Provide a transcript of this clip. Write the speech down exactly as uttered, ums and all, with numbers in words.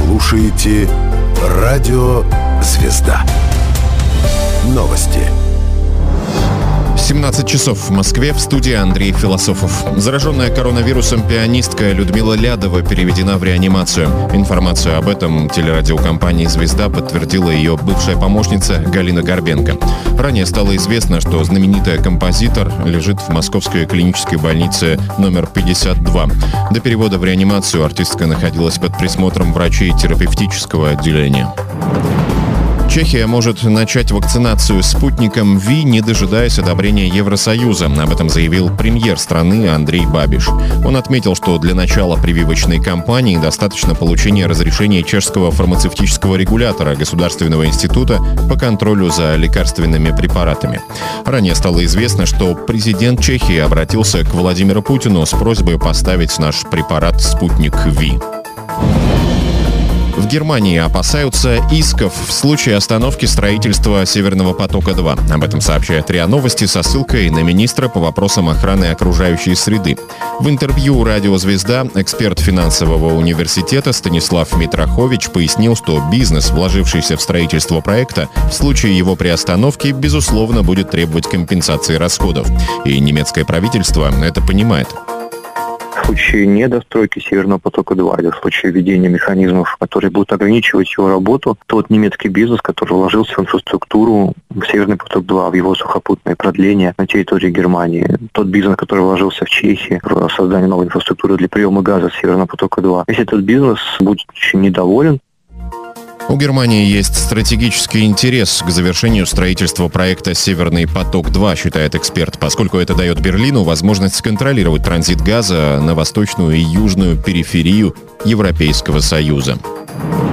слушаете Радио Звезда. Новости. семнадцать часов в Москве, в студии Андрей Философов. Зараженная коронавирусом пианистка Людмила Лядова переведена в реанимацию. Информацию об этом телерадиокомпании «Звезда» подтвердила ее бывшая помощница Галина Горбенко. Ранее стало известно, что знаменитая композитор лежит в московской клинической больнице номер пятьдесят два. До перевода в реанимацию артистка находилась под присмотром врачей терапевтического отделения. Чехия может начать вакцинацию спутником Ви, не дожидаясь одобрения Евросоюза. Об этом заявил премьер страны Андрей Бабиш. Он отметил, что для начала прививочной кампании достаточно получения разрешения чешского фармацевтического регулятора Государственного института по контролю за лекарственными препаратами. Ранее стало известно, что президент Чехии обратился к Владимиру Путину с просьбой поставить наш препарат «Спутник Ви». В Германии опасаются исков в случае остановки строительства «Северного потока-два». Об этом сообщает РИА Новости со ссылкой на министра по вопросам охраны окружающей среды. В интервью «Радио Звезда» эксперт финансового университета Станислав Митрохович пояснил, что бизнес, вложившийся в строительство проекта, в случае его приостановки, безусловно, будет требовать компенсации расходов. И немецкое правительство это понимает. В случае недостройки «Северного потока-два» или в случае введения механизмов, которые будут ограничивать его работу, тот немецкий бизнес, который вложился в инфраструктуру в «Северный поток-два», в его сухопутное продление на территории Германии, тот бизнес, который вложился в Чехии в создание новой инфраструктуры для приема газа «Северного потока-два», если этот бизнес будет очень недоволен, у Германии есть стратегический интерес к завершению строительства проекта «Северный поток-два», считает эксперт, поскольку это дает Берлину возможность контролировать транзит газа на восточную и южную периферию Европейского Союза.